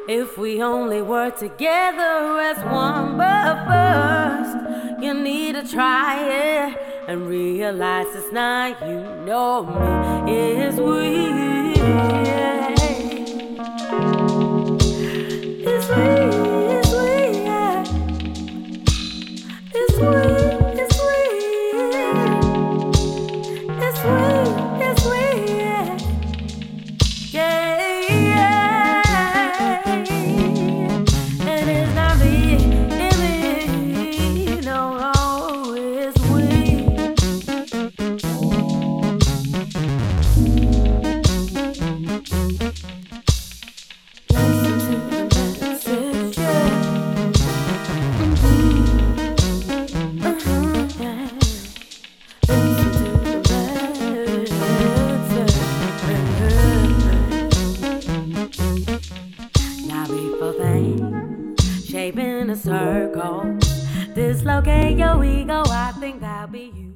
If we only were together as one, but first you need to try it and realize it's not you, know me, it's we. It's we, it's we, yeah. It's we, it's we. It's we, it's we, yeah. Yeah, yeah. And it's not me, it's me. No, no, it's we. Listen to the message, yeah. Yeah. Listen to the message. Now before things shape in a circle, dislocate your ego, I think I'll be you.